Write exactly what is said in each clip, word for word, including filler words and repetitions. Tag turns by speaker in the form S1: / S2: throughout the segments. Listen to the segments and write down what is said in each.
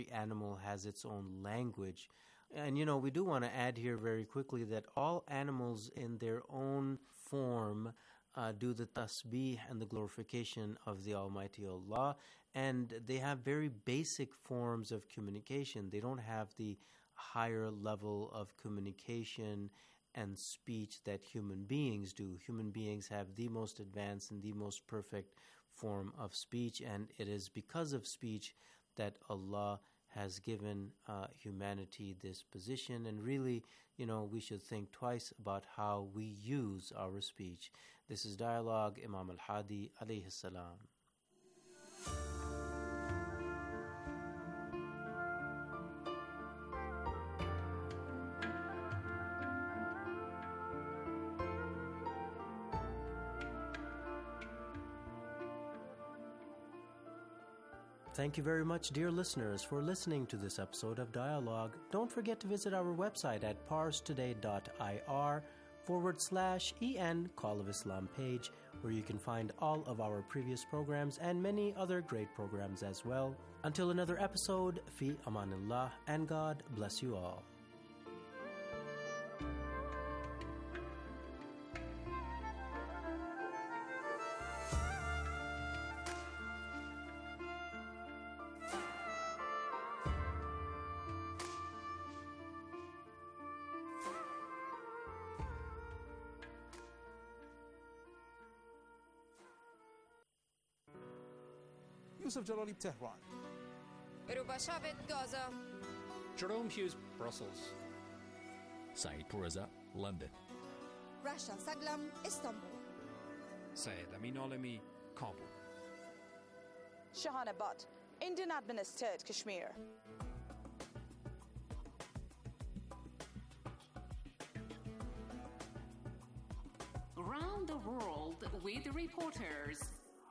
S1: animal has its own language. And, you know, we do want to add here very quickly that all animals in their own form uh, do the tasbih and the glorification of the Almighty Allah. And they have very basic forms of communication. They don't have the higher level of communication and speech that human beings do. Human beings have the most advanced and the most perfect form of speech, and it is because of speech that Allah has given uh, humanity this position. And really, you know, we should think twice about how we use our speech. This is Dialogue, Imam Al-Hadi alayhi salam. Thank you very much, dear listeners, for listening to this episode of Dialogue. Don't forget to visit our website at parstoday.ir forward slash en Call of Islam page, where you can find all of our previous programs and many other great programs as well. Until another episode, fi amanillah, and God bless you all.
S2: Yusuf Jalali, Tehran.
S3: Rubashavit, Gaza.
S4: Jerome Hughes, Brussels.
S5: Saeed Pourreza, London.
S6: Rasha Saglam, Istanbul.
S4: Syed Amin Alami, Kabul.
S7: Shahana Butt, Indian administered Kashmir.
S8: Around the world with reporters.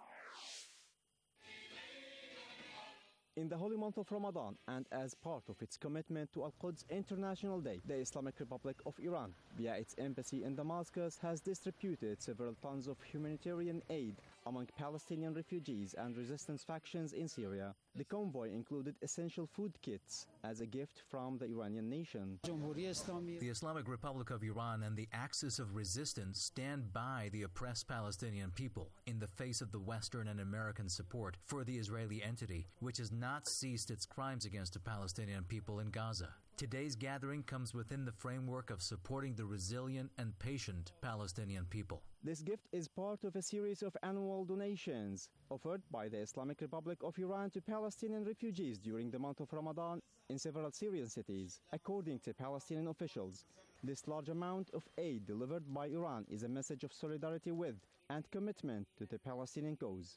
S9: In the holy month of Ramadan, and as part of its commitment to Al-Quds International Day, the Islamic Republic of Iran, via its embassy in Damascus, has distributed several tons of humanitarian aid among Palestinian refugees and resistance factions in Syria. The convoy included essential food kits as a gift from the Iranian nation.
S5: The Islamic Republic of Iran and the Axis of Resistance stand by the oppressed Palestinian people in the face of the Western and American support for the Israeli entity, which has not ceased its crimes against the Palestinian people in Gaza. Today's gathering comes within the framework of supporting the resilient and patient Palestinian people.
S9: This gift is part of a series of annual donations offered by the Islamic Republic of Iran to Palestinian refugees during the month of Ramadan in several Syrian cities. According to Palestinian officials, this large amount of aid delivered by Iran is a message of solidarity with and commitment to the Palestinian cause.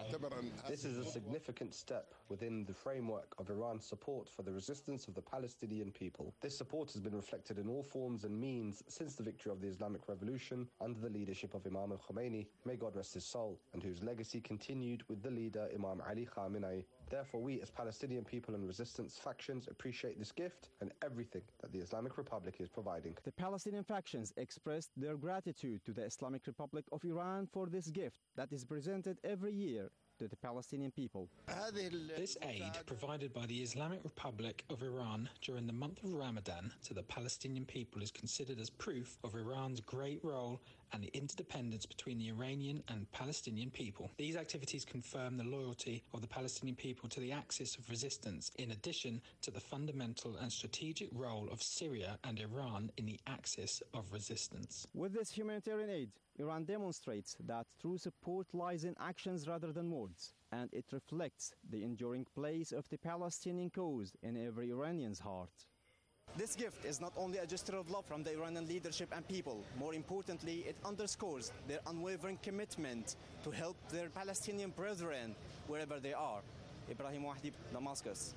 S10: This is a significant step within the framework of Iran's support for the resistance of the Palestinian people. This support has been reflected in all forms and means since the victory of the Islamic Revolution under the leadership of Imam al-Khomeini, may God rest his soul, and whose legacy continued with the leader Imam Ali Khamenei. Therefore, we as Palestinian people and resistance factions appreciate this gift and everything that the Islamic Republic is providing.
S9: The Palestinian factions expressed their gratitude to the Islamic Republic of Iran for this gift that is presented every year to the Palestinian people.
S11: This aid provided by the Islamic Republic of Iran during the month of Ramadan to the Palestinian people is considered as proof of Iran's great role and the interdependence between the Iranian and Palestinian people. These activities confirm the loyalty of the Palestinian people to the axis of resistance, in addition to the fundamental and strategic role of Syria and Iran in the axis of resistance.
S9: With this humanitarian aid, Iran demonstrates that true support lies in actions rather than words, and it reflects the enduring place of the Palestinian cause in every Iranian's heart.
S12: This gift is not only a gesture of love from the Iranian leadership and people. More importantly, it underscores their unwavering commitment to help their Palestinian brethren wherever they are. Ibrahim Wahdi, Damascus.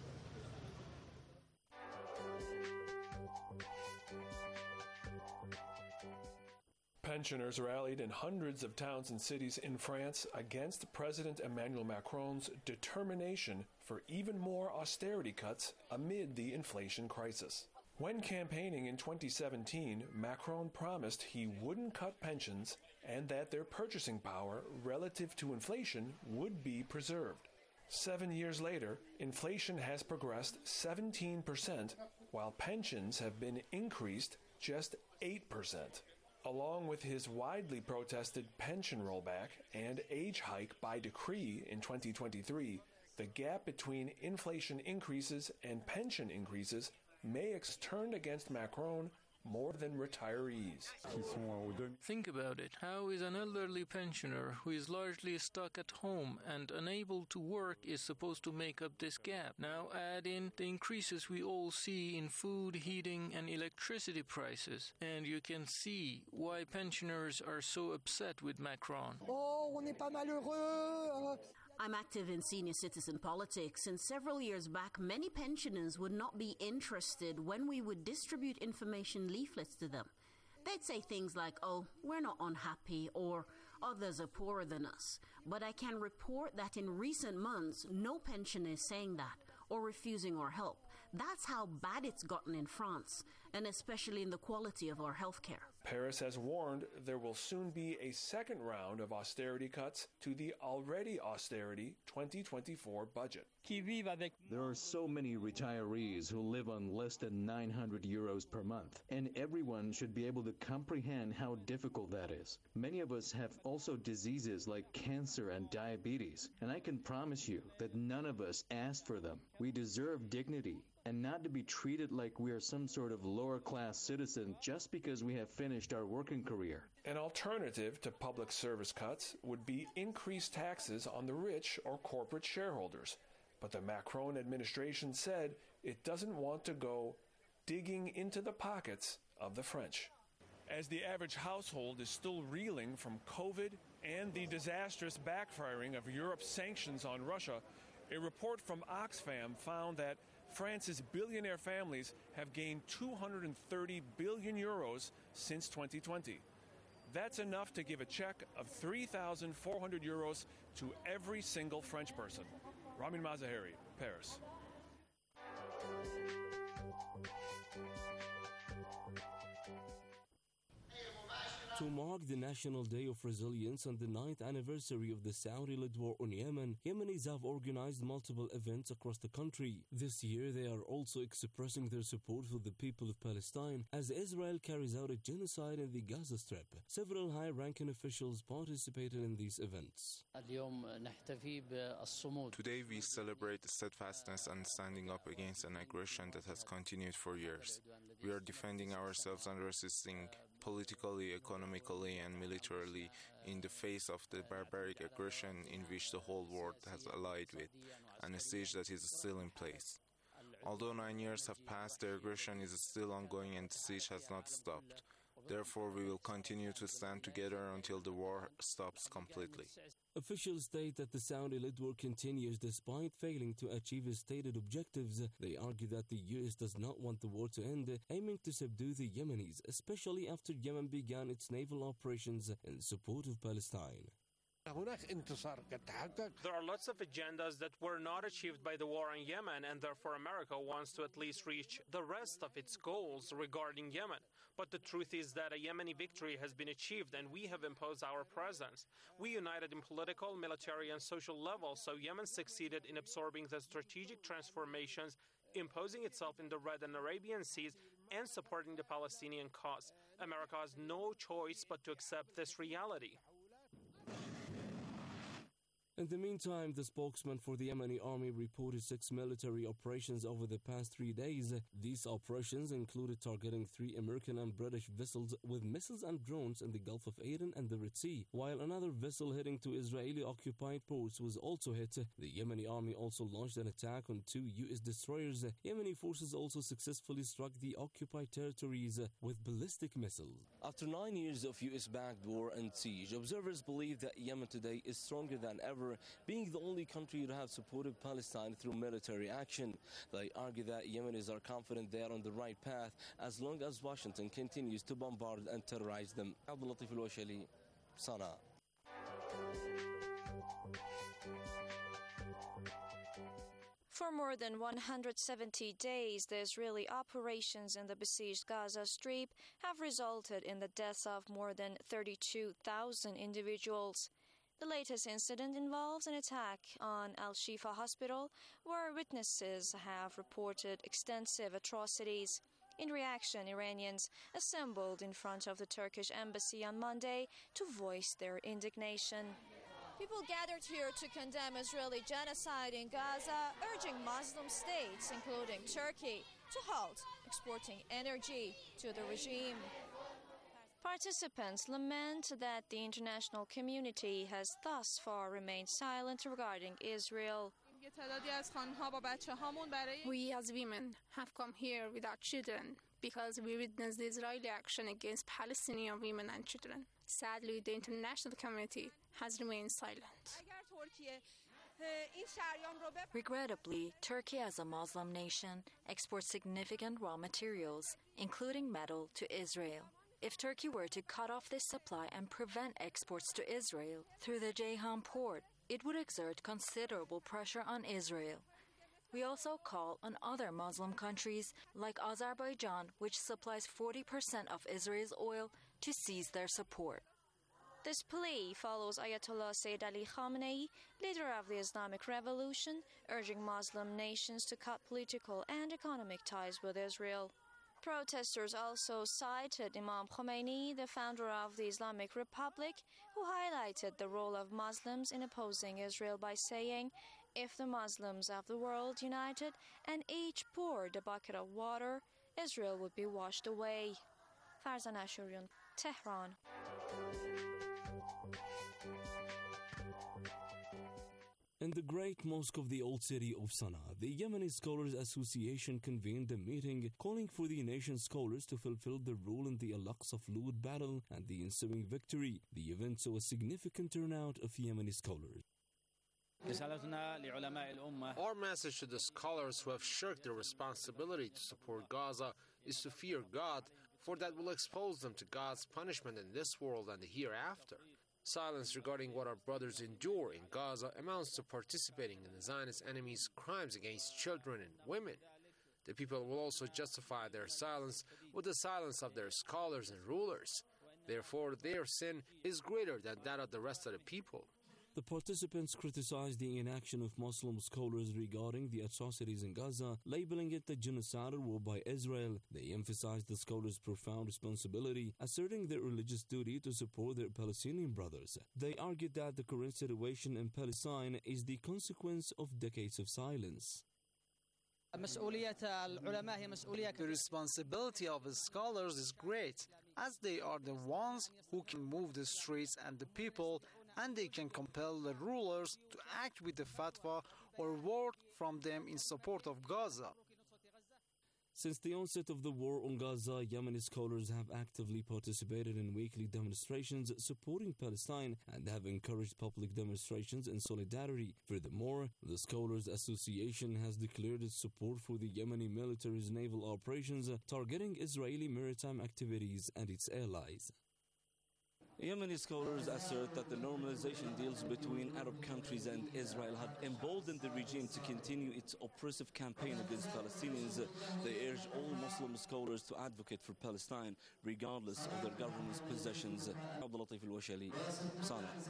S13: Pensioners rallied in hundreds of towns and cities in France against President Emmanuel Macron's determination for even more austerity cuts amid the inflation crisis. When campaigning in twenty seventeen, Macron promised he wouldn't cut pensions and that their purchasing power relative to inflation would be preserved. Seven years later, inflation has progressed seventeen percent, while pensions have been increased just eight percent. Along with his widely protested pension rollback and age hike by decree in twenty twenty-three, the gap between inflation increases and pension increases may have turned against Macron more than retirees.
S14: Think about it. How is an elderly pensioner who is largely stuck at home and unable to work is supposed to make up this gap? Now add in the increases we all see in food, heating and electricity prices, and you can see why pensioners are so upset with Macron.
S15: Oh, on n'est pas malheureux.
S16: I'm active in senior citizen politics, and several years back, many pensioners would not be interested when we would distribute information leaflets to them. They'd say things like, oh, we're not unhappy, or others are poorer than us. But I can report that in recent months, no pensioner is saying that or refusing our help. That's how bad it's gotten in France, and especially in the quality of our health care.
S13: Paris has warned there will soon be a second round of austerity cuts to the already austerity twenty twenty-four budget.
S17: There are so many retirees who live on less than nine hundred euros per month, and everyone should be able to comprehend how difficult that is. Many of us have also diseases like cancer and diabetes, and I can promise you that none of us asked for them. We deserve dignity, and not to be treated like we are some sort of lower-class citizen just because we have finished our working career.
S13: An alternative to public service cuts would be increased taxes on the rich or corporate shareholders. But the Macron administration said it doesn't want to go digging into the pockets of the French. As the average household is still reeling from COVID and the disastrous backfiring of Europe's sanctions on Russia, a report from Oxfam found that France's billionaire families have gained two hundred thirty billion euros since twenty twenty. That's enough to give a check of three thousand four hundred euros to every single French person. Ramin Mazaheri, Paris.
S18: To mark the National Day of Resilience and the ninth anniversary of the Saudi-led war on Yemen, Yemenis have organized multiple events across the country. This year, they are also expressing their support for the people of Palestine as Israel carries out a genocide in the Gaza Strip. Several high-ranking officials participated in these events.
S19: Today, we celebrate the steadfastness and standing up against an aggression that has continued for years. We are defending ourselves and resisting politically, economically, and militarily in the face of the barbaric aggression in which the whole world has allied with, and a stage that is still in place. Although nine years have passed, the aggression is still ongoing and the siege has not stopped. Therefore, we will continue to stand together until the war stops completely.
S18: Officials state that the Saudi-led war continues despite failing to achieve its stated objectives. They argue that the U S does not want the war to end, aiming to subdue the Yemenis, especially after Yemen began its naval operations in support of Palestine.
S20: There are lots of agendas that were not achieved by the war in Yemen, and therefore America wants to at least reach the rest of its goals regarding Yemen. But the truth is that a Yemeni victory has been achieved, and we have imposed our presence. We united in political, military, and social levels, so Yemen succeeded in absorbing the strategic transformations, imposing itself in the Red and Arabian Seas, and supporting the Palestinian cause. America has no choice but to accept this reality.
S18: In the meantime, the spokesman for the Yemeni army reported six military operations over the past three days. These operations included targeting three American and British vessels with missiles and drones in the Gulf of Aden and the Red Sea, while another vessel heading to Israeli-occupied ports was also hit. The Yemeni army also launched an attack on two U S destroyers. Yemeni forces also successfully struck the occupied territories with ballistic missiles.
S21: After nine years of U S-backed war and siege, observers believe that Yemen today is stronger than ever, being the only country to have supported Palestine through military action. They argue that Yemenis are confident they are on the right path as long as Washington continues to bombard and terrorize them. Abdul Latif Al-Washali, Sana'a.
S3: For more than one hundred seventy days, the Israeli operations in the besieged Gaza Strip have resulted in the deaths of more than thirty-two thousand individuals. The latest incident involves an attack on Al-Shifa Hospital, where witnesses have reported extensive atrocities. In reaction, Iranians assembled in front of the Turkish embassy on Monday to voice their indignation.
S1: People gathered here to condemn Israeli genocide in Gaza, urging Muslim states, including Turkey, to halt exporting energy to the regime.
S3: Participants lament that the international community has thus far remained silent regarding Israel.
S22: We as women have come here with our children because we witnessed the Israeli action against Palestinian women and children. Sadly, the international community has remained silent.
S23: Regrettably, Turkey as a Muslim nation exports significant raw materials, including metal, to Israel. If Turkey were to cut off this supply and prevent exports to Israel through the Ceyhan port, it would exert considerable pressure on Israel. We also call on other Muslim countries like Azerbaijan, which supplies forty percent of Israel's oil, to cease their support.
S3: This plea follows Ayatollah Sayyid Ali Khamenei, leader of the Islamic Revolution, urging Muslim nations to cut political and economic ties with Israel. Protesters also cited Imam Khomeini, the founder of the Islamic Republic, who highlighted the role of Muslims in opposing Israel by saying, "If the Muslims of the world united and each poured a bucket of water, Israel would be washed away." Farzan Ashurian, Tehran.
S18: In the Great Mosque of the Old City of Sana'a, the Yemeni Scholars Association convened a meeting calling for the nation's scholars to fulfill their role in the Al-Aqsa Flood battle and the ensuing victory. The event saw a significant turnout of Yemeni scholars.
S24: Our message to the scholars who have shirked their responsibility to support Gaza is to fear God, for that will expose them to God's punishment in this world and the hereafter. Silence regarding what our brothers endure in Gaza amounts to participating in the Zionist enemy's crimes against children and women. The people will also justify their silence with the silence of their scholars and rulers. Therefore, their sin is greater than that of the rest of the people.
S18: The participants criticized the inaction of Muslim scholars regarding the atrocities in Gaza, labeling it the genocidal war by Israel. They emphasized the scholars' profound responsibility, asserting their religious duty to support their Palestinian brothers. They argued that the current situation in Palestine is the consequence of decades of silence.
S2: The responsibility of the scholars is great, as they are the ones who can move the streets and the people, and they can compel the rulers to act with the fatwa or word from them in support of Gaza.
S18: Since the onset of the war on Gaza, Yemeni scholars have actively participated in weekly demonstrations supporting Palestine and have encouraged public demonstrations in solidarity. Furthermore, the Scholars Association has declared its support for the Yemeni military's naval operations targeting Israeli maritime activities and its allies.
S21: Yemeni scholars assert that the normalization deals between Arab countries and Israel have emboldened the regime to continue its oppressive campaign against Palestinians. They urge all Muslim scholars to advocate for Palestine, regardless of their government's possessions. Abdul Latif Al-Washali, Sana'a.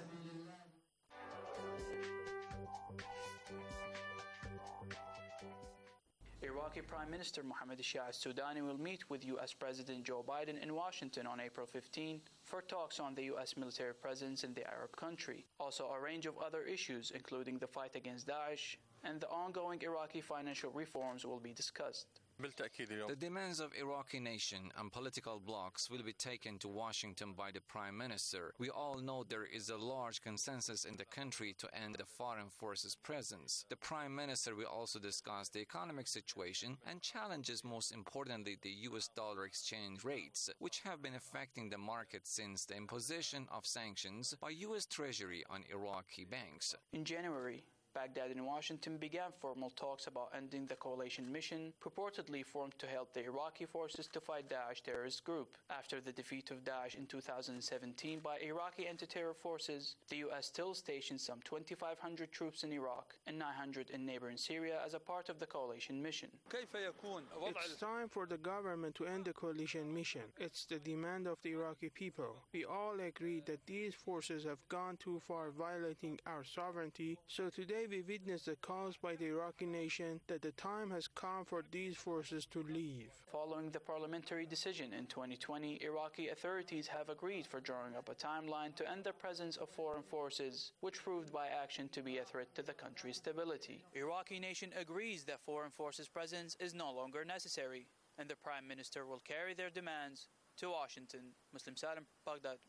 S25: Iraqi Prime Minister Mohammed Shia al-Sudani will meet with U S President Joe Biden in Washington on April fifteenth for talks on the U S military presence in the Arab country. Also, a range of other issues, including the fight against Daesh and the ongoing Iraqi financial reforms, will be discussed.
S26: The demands of Iraqi nation and political blocs will be taken to Washington by the Prime Minister. We all know there is a large consensus in the country to end the foreign forces' presence. The Prime Minister will also discuss the economic situation and challenges, most importantly, the U S dollar exchange rates, which have been affecting the market since the imposition of sanctions by U S Treasury on Iraqi banks.
S25: In January, Baghdad and Washington began formal talks about ending the coalition mission purportedly formed to help the Iraqi forces to fight Daesh terrorist group. After the defeat of Daesh in two thousand seventeen by Iraqi anti-terror forces, the U S still stationed some twenty-five hundred troops in Iraq and nine hundred in neighboring Syria as a part of the coalition mission.
S4: It's time for the government to end the coalition mission. It's the demand of the Iraqi people. We all agree that these forces have gone too far violating our sovereignty, so today we witness the calls by the Iraqi nation that the time has come for these forces to leave.
S25: Following the parliamentary decision in twenty twenty, Iraqi authorities have agreed for drawing up a timeline to end the presence of foreign forces, which proved by action to be a threat to the country's stability. Iraqi nation agrees that foreign forces presence is no longer necessary, and the Prime Minister will carry their demands to Washington. Muslim Salim, Baghdad.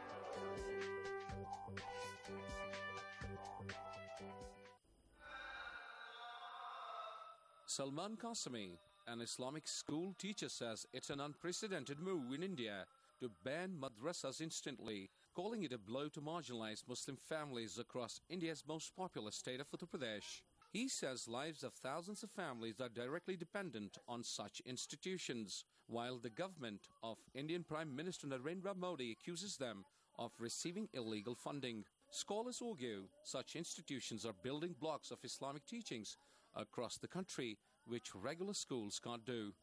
S5: Salman Qasimi, an Islamic school teacher, says it's an unprecedented move in India to ban madrasas instantly, calling it a blow to marginalized Muslim families across India's most populous state of Uttar Pradesh. He says lives of thousands of families are directly dependent on such institutions, while the government of Indian Prime Minister Narendra Modi accuses them of receiving illegal funding. Scholars argue such institutions are building blocks of Islamic teachings across the country, which regular schools can't do.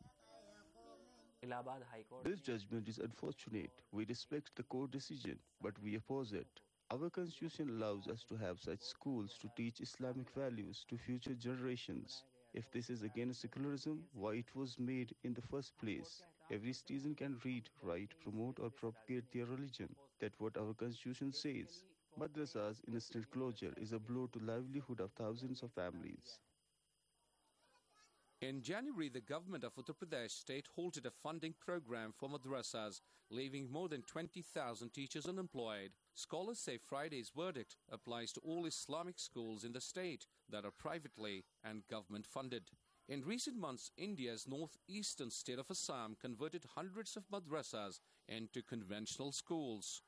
S6: This judgment is unfortunate. We respect the court decision, but we oppose it. Our constitution allows us to have such schools to teach Islamic values to future generations. If this is against secularism, why it was made in the first place? Every citizen can read, write, promote or propagate their religion. That's what our constitution says. Madrasa's instant closure is a blow to livelihood of thousands of families.
S5: In January, the government of Uttar Pradesh state halted a funding program for madrasas, leaving more than twenty thousand teachers unemployed. Scholars say Friday's verdict applies to all Islamic schools in the state that are privately and government-funded. In recent months, India's northeastern state of Assam converted hundreds of madrasas into conventional schools.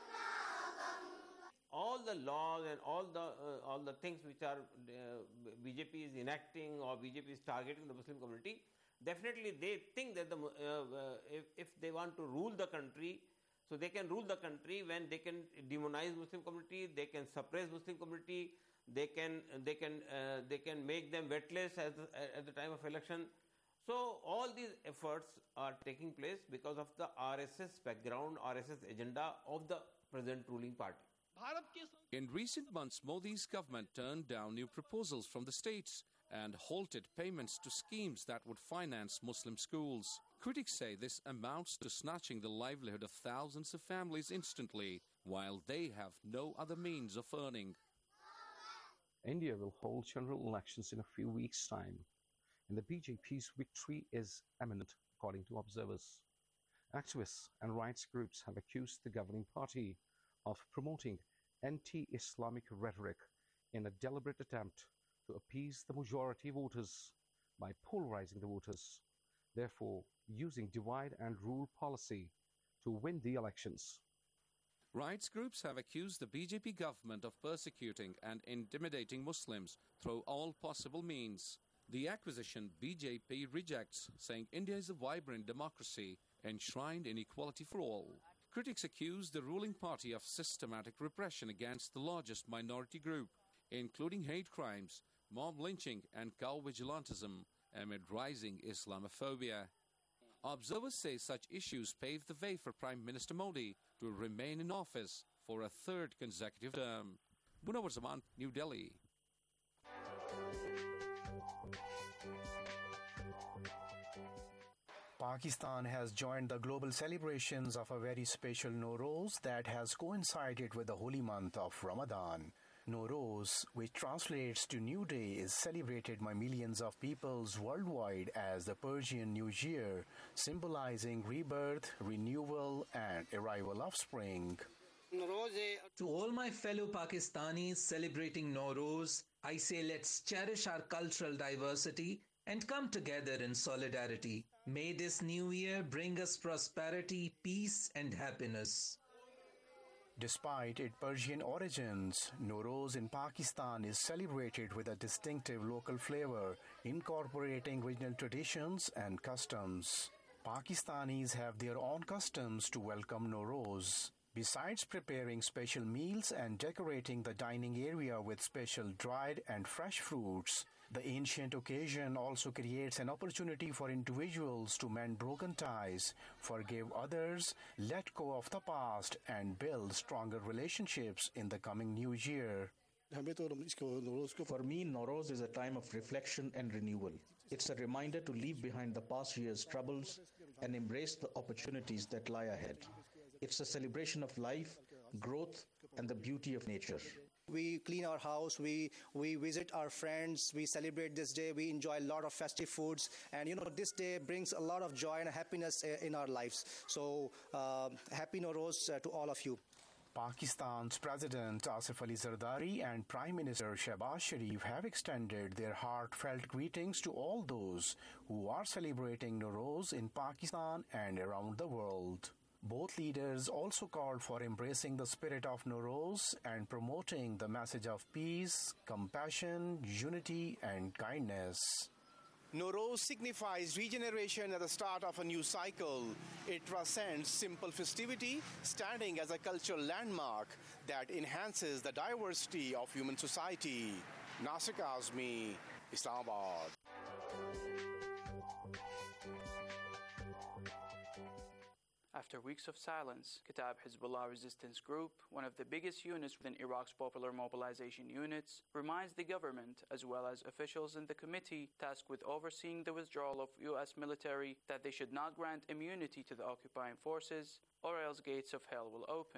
S7: All the laws and all the uh, all the things which are uh, B J P is enacting or B J P is targeting the Muslim community, definitely they think that the, uh, uh, if, if they want to rule the country, so they can rule the country when they can demonize Muslim community, they can suppress Muslim community, they can they can uh, they can make them wetless at the, at the time of election. So all these efforts are taking place because of the R S S background, R S S agenda of the present ruling party.
S5: In recent months, Modi's government turned down new proposals from the states and halted payments to schemes that would finance Muslim schools. Critics say this amounts to snatching the livelihood of thousands of families instantly, while they have no other means of earning.
S8: India will hold general elections in a few weeks' time, and the B J P's victory is imminent, according to observers. Activists and rights groups have accused the governing party of promoting anti-Islamic rhetoric in a deliberate attempt to appease the majority voters by polarizing the voters, therefore using divide and rule policy to win the elections.
S5: Rights groups have accused the B J P government of persecuting and intimidating Muslims through all possible means. The accusation B J P rejects, saying India is a vibrant democracy enshrined in equality for all. Critics accuse the ruling party of systematic repression against the largest minority group, including hate crimes, mob lynching and cow vigilantism amid rising Islamophobia. Observers say such issues pave the way for Prime Minister Modi to remain in office for a third consecutive term. Munawar Zaman, New Delhi.
S10: Pakistan has joined the global celebrations of a very special Nowruz that has coincided with the holy month of Ramadan. Nowruz, which translates to New Day, is celebrated by millions of peoples worldwide as the Persian New Year, symbolizing rebirth, renewal, and arrival of spring.
S27: To all my fellow Pakistanis celebrating Nowruz, I say let's cherish our cultural diversity and come together in solidarity. May this new year bring us prosperity, peace, and happiness.
S10: Despite its Persian origins, Nowruz in Pakistan is celebrated with a distinctive local flavor, incorporating regional traditions and customs. Pakistanis have their own customs to welcome Nowruz. Besides preparing special meals and decorating the dining area with special dried and fresh fruits, the ancient occasion also creates an opportunity for individuals to mend broken ties, forgive others, let go of the past, and build stronger relationships in the coming new year.
S9: For me, Nowruz is a time of reflection and renewal. It's a reminder to leave behind the past year's troubles and embrace the opportunities that lie ahead. It's a celebration of life, growth, and the beauty of nature.
S11: We clean our house, we we visit our friends, we celebrate this day, we enjoy a lot of festive foods, and you know, this day brings a lot of joy and happiness in our lives. So, uh, happy Nowruz uh, to all of you.
S10: Pakistan's President Asif Ali Zardari and Prime Minister Shehbaz Sharif have extended their heartfelt greetings to all those who are celebrating Nowruz in Pakistan and around the world. Both leaders also called for embracing the spirit of Nowruz and promoting the message of peace, compassion, unity, and kindness.
S12: Nowruz signifies regeneration at the start of a new cycle. It transcends simple festivity, standing as a cultural landmark that enhances the diversity of human society. Nasir Kazmi, Islamabad.
S25: After weeks of silence, Kataib Hezbollah Resistance Group, one of the biggest units within Iraq's Popular Mobilization Units, reminds the government, as well as officials in the committee tasked with overseeing the withdrawal of U S military, that they should not grant immunity to the occupying forces, or else gates of hell will open.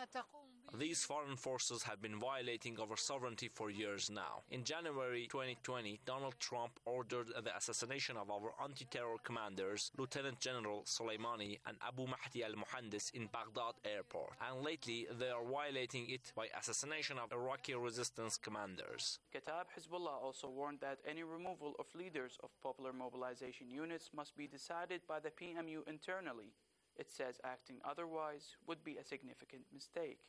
S14: These foreign forces have been violating our sovereignty for years now. In January twenty twenty, Donald Trump ordered the assassination of our anti-terror commanders, Lieutenant General Soleimani and Abu Mahdi al-Muhandis in Baghdad airport. And lately, they are violating it by assassination of Iraqi resistance commanders.
S25: Kataib Hezbollah also warned that any removal of leaders of popular mobilization units must be decided by the P M U internally. It says acting otherwise would be a significant mistake.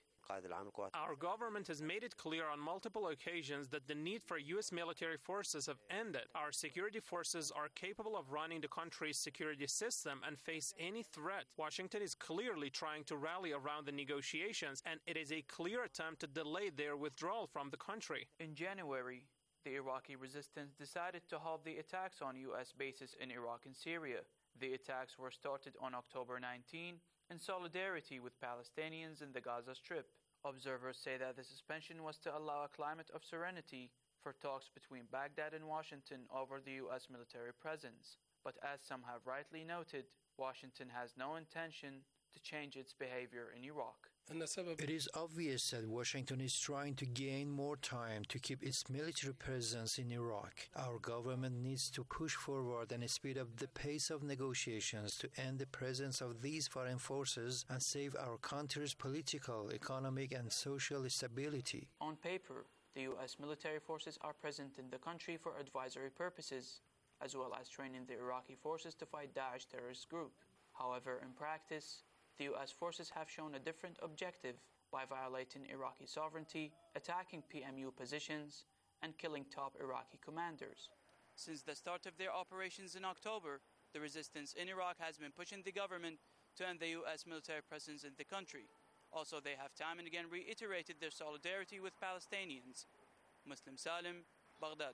S20: Our government has made it clear on multiple occasions that the need for U S military forces have ended. Our security forces are capable of running the country's security system and face any threat. Washington is clearly trying to rally around the negotiations, and it is a clear attempt to delay their withdrawal from the country.
S25: In January, the Iraqi resistance decided to halt the attacks on U S bases in Iraq and Syria. The attacks were started on October nineteenth in solidarity with Palestinians in the Gaza Strip. Observers say that the suspension was to allow a climate of serenity for talks between Baghdad and Washington over the U S military presence. But as some have rightly noted, Washington has no intention to change its behavior in Iraq.
S15: It is obvious that Washington is trying to gain more time to keep its military presence in Iraq. Our government needs to push forward and speed up the pace of negotiations to end the presence of these foreign forces and save our country's political, economic, and social stability.
S25: On paper, the U S military forces are present in the country for advisory purposes, as well as training the Iraqi forces to fight Daesh terrorist group. However, in practice, the U S forces have shown a different objective by violating Iraqi sovereignty, attacking P M U positions, and killing top Iraqi commanders. Since the start of their operations in October, the resistance in Iraq has been pushing the government to end the U S military presence in the country. Also, they have time and again reiterated their solidarity with Palestinians. Muslim Salim, Baghdad.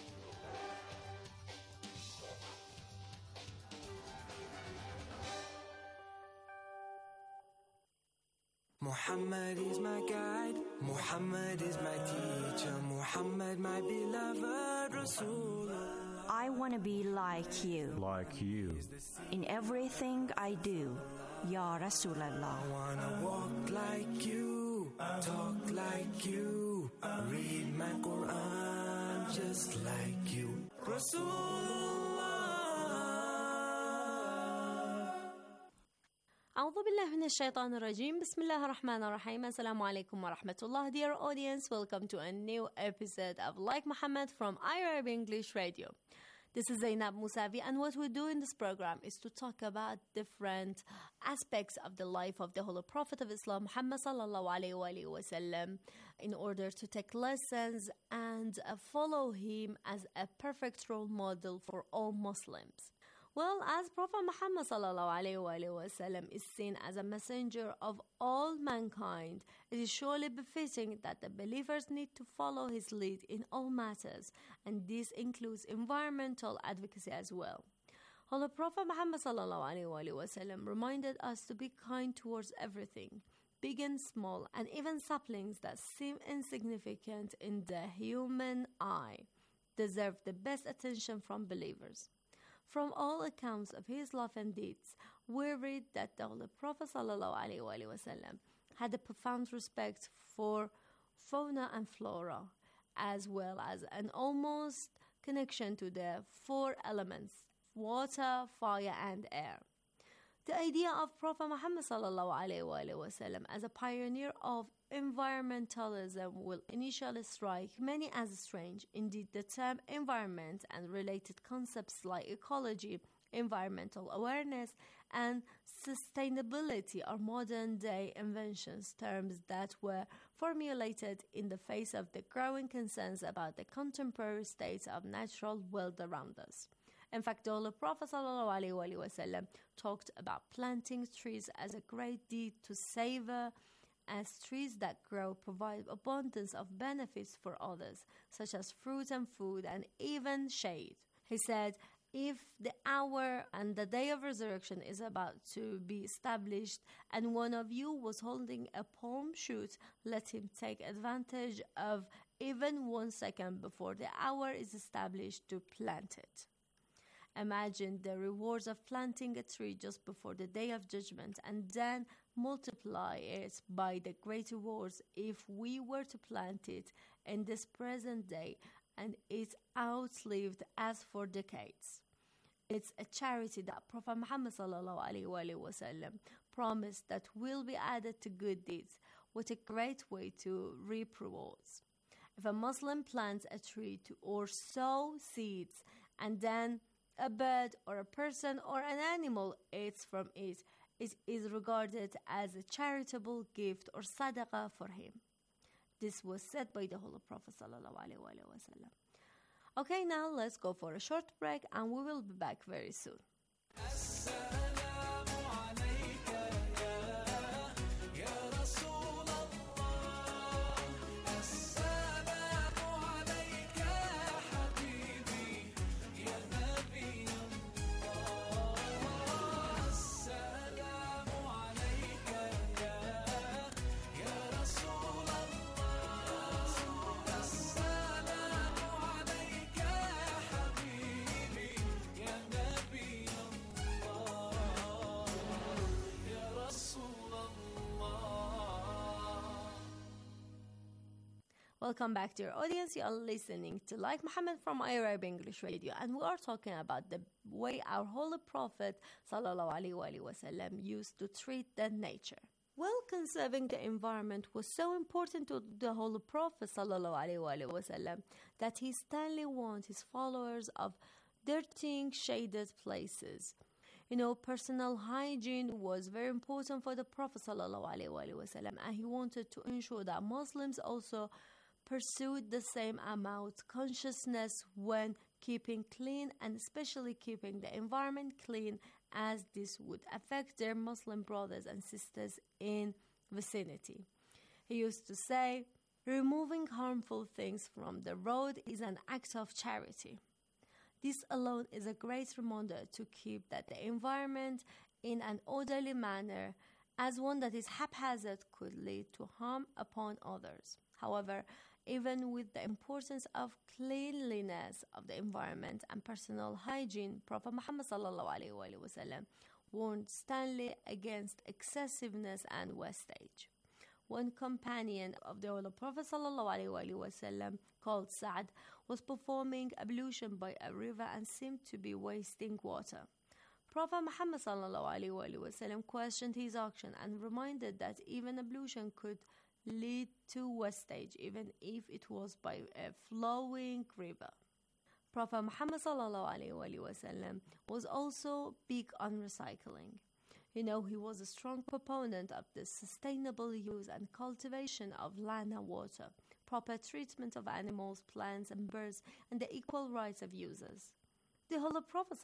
S16: Muhammad is my guide, Muhammad is my teacher, Muhammad my beloved Rasulullah.
S17: I want to be like you.
S28: Like you.
S17: In everything I do, Ya Rasulallah.
S16: I want to walk like you, talk like you, read my Quran just like you. Rasulullah.
S29: أعوذ بالله من الشيطان الرجيم. بسم الله الرحمن الرحيم. Assalamu alaikum wa rahmatullah. Dear audience, welcome to a new episode of Like Muhammad from I R B English Radio. This is Zainab Musavi, and what we do in this program is to talk about different aspects of the life of the Holy Prophet of Islam, Muhammad sallallahu alaihi wasallam, in order to take lessons and uh, follow him as a perfect role model for all Muslims. Well, as Prophet Muhammad sallallahu alaihi wasallam is seen as a messenger of all mankind, it is surely befitting that the believers need to follow his lead in all matters, and this includes environmental advocacy as well. Holy Prophet Muhammad sallallahu alaihi wasallam reminded us to be kind towards everything, big and small, and even saplings that seem insignificant in the human eye deserve the best attention from believers. From all accounts of his life and deeds, we read that the Holy Prophet ﷺ had a profound respect for fauna and flora, as well as an almost connection to the four elements: water, fire, and air. The idea of Prophet Muhammad ﷺ as a pioneer of environmentalism will initially strike many as strange. Indeed, the term environment and related concepts like ecology, environmental awareness, and sustainability are modern-day inventions, terms that were formulated in the face of the growing concerns about the contemporary state of natural world around us. In fact, the Holy Prophet ﷺ talked about planting trees as a great deed to savor, as trees that grow provide abundance of benefits for others, such as fruit and food and even shade. He said, if the hour and the day of resurrection is about to be established, and one of you was holding a palm shoot, let him take advantage of even one second before the hour is established to plant it. Imagine the rewards of planting a tree just before the day of judgment, and then multiply it by the great rewards if we were to plant it in this present day and it outlived us for decades. It's a charity that Prophet Muhammad ﷺ promised that will be added to good deeds. What a great way to reap rewards. If a Muslim plants a tree to, or sow seeds, and then a bird or a person or an animal eats from it, it is regarded as a charitable gift or sadaqah for him. This was said by the Holy Prophet ﷺ. Okay, now let's go for a short break, and we will be back very soon. Welcome back, dear audience. You are listening to Like Muhammad from Arab English Radio, and we are talking about the way our Holy Prophet ﷺ used to treat the nature. Well, conserving the environment was so important to the Holy Prophet ﷺ that he sternly warned his followers of dirtying shaded places. You know, personal hygiene was very important for the Prophet ﷺ, and he wanted to ensure that Muslims also pursued the same amount consciousness when keeping clean, and especially keeping the environment clean, as this would affect their Muslim brothers and sisters in vicinity. He used to say, removing harmful things from the road is an act of charity. This alone is a great reminder to keep that the environment in an orderly manner, as one that is haphazard could lead to harm upon others. However, even with the importance of cleanliness of the environment and personal hygiene, Prophet Muhammad ﷺ warned sternly against excessiveness and wastage. One companion of the Holy Prophet ﷺ, called Sa'd, was performing ablution by a river and seemed to be wasting water. Prophet Muhammad ﷺ questioned his action and reminded that even ablution could lead to wastage, even if it was by a flowing river. Prophet Muhammad sallallahu alaihi wasallam was also big on recycling. You know, he was a strong proponent of the sustainable use and cultivation of land and water, proper treatment of animals, plants, and birds, and the equal rights of users. The Holy Prophet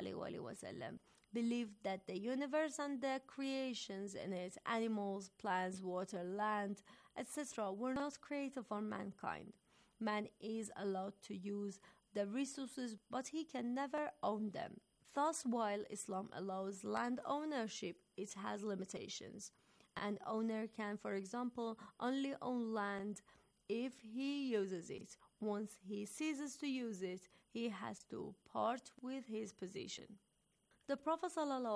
S29: ﷺ believed that the universe and the creations in it, animals, plants, water, land, et cetera, were not created for mankind. Man is allowed to use the resources, but he can never own them. Thus, while Islam allows land ownership, it has limitations. An owner can, for example, only own land if he uses it. Once he ceases to use it, he has to part with his possession. The Prophet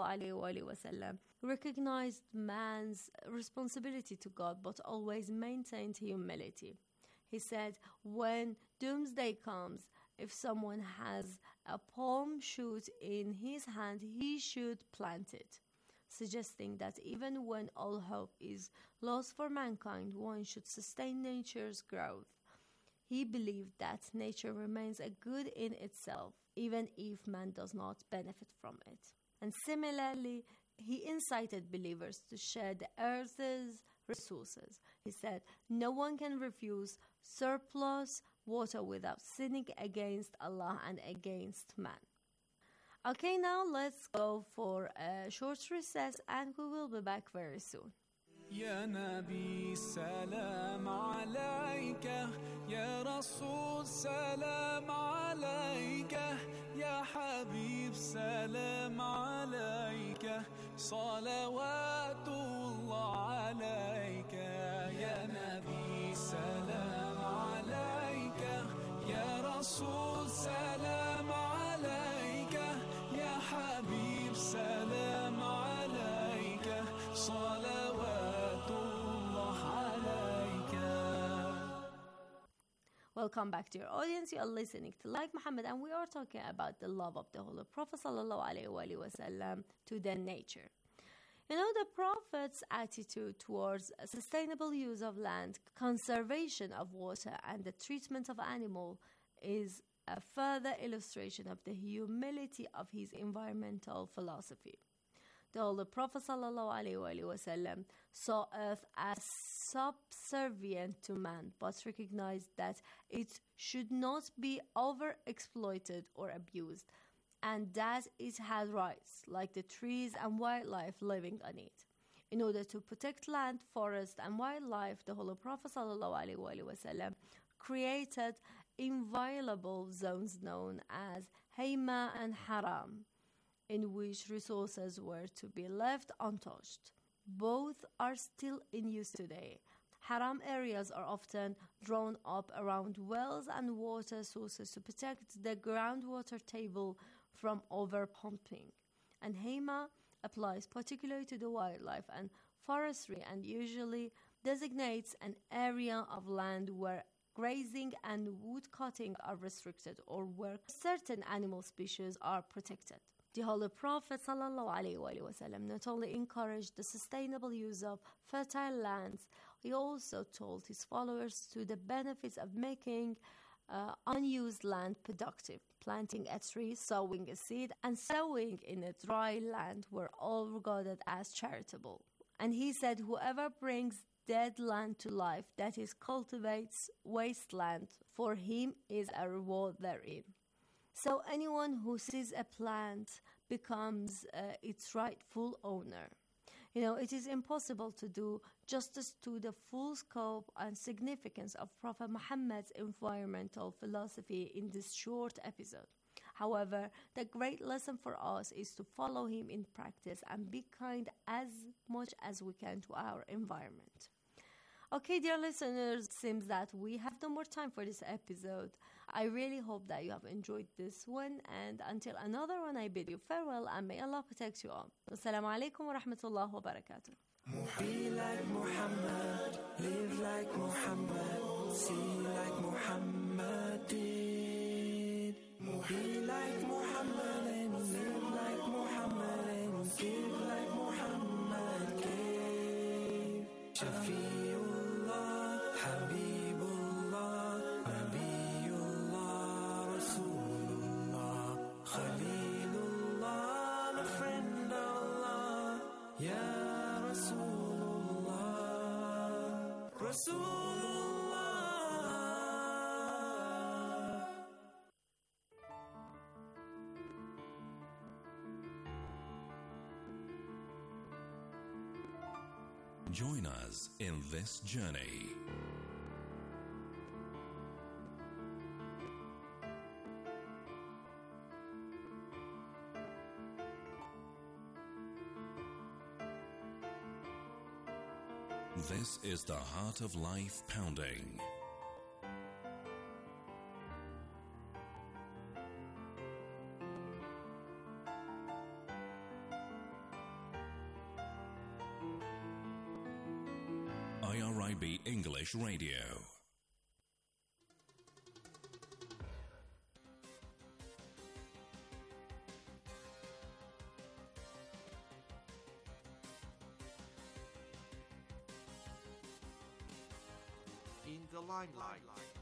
S29: ﷺ recognized man's responsibility to God, but always maintained humility. He said, when doomsday comes, if someone has a palm shoot in his hand, he should plant it, suggesting that even when all hope is lost for mankind, one should sustain nature's growth. He believed that nature remains a good in itself, even if man does not benefit from it. And similarly, he incited believers to share the earth's resources. He said, no one can refuse surplus water without sinning against Allah and against man. Okay, now let's go for a short recess and we will be back very soon.
S16: يا نبي سلام عليك يا رسول سلام عليك يا حبيب سلام عليك صلوات الله عليك يا نبي سلام عليك يا رسول سلام عليك يا حبيب سلام عليك صلوات الله عليك.
S29: Welcome back to your audience. You are listening to Like Muhammad, and we are talking about the love of the Holy Prophet sallallahu alaihi wasallam to the nature. You know, the Prophet's attitude towards a sustainable use of land, conservation of water, and the treatment of animals is a further illustration of the humility of his environmental philosophy. The Holy Prophet ﷺ saw earth as subservient to man, but recognized that it should not be overexploited or abused, and that it had rights, like the trees and wildlife living on it. In order to protect land, forest, and wildlife, the Holy Prophet ﷺ created inviolable zones known as Hayma and Haram, in which resources were to be left untouched. Both are still in use today. Haram areas are often drawn up around wells and water sources to protect the groundwater table from overpumping. And Hayma applies particularly to the wildlife and forestry and usually designates an area of land where grazing and wood cutting are restricted or where certain animal species are protected. The Holy Prophet ﷺ not only encouraged the sustainable use of fertile lands, he also told his followers to the benefits of making uh, unused land productive. Planting a tree, sowing a seed, and sowing in a dry land were all regarded as charitable. And he said, whoever brings dead land to life, that is, cultivates wasteland, for him is a reward therein. So anyone who sees a plant becomes uh, its rightful owner. You know, it is impossible to do justice to the full scope and significance of Prophet Muhammad's environmental philosophy in this short episode. However, the great lesson for us is to follow him in practice and be kind as much as we can to our environment. Okay, dear listeners, it seems that we have no more time for this episode. I really hope that you have enjoyed this one, and until another one, I bid you farewell and may Allah protect you all. Assalamu alaikum wa rahmatullahi wa barakatuh.
S16: Be like Muhammad, live like Muhammad, see like Muhammad did. Be like Muhammad and live like Muhammad and give like Muhammad gave. Shafi'ullah, Habibullah, Nabiullah, Rasulullah. Rasulullah.
S1: Join us in this journey. This is the Heart of Life Pounding. I R I B English Radio.
S2: In the limelight.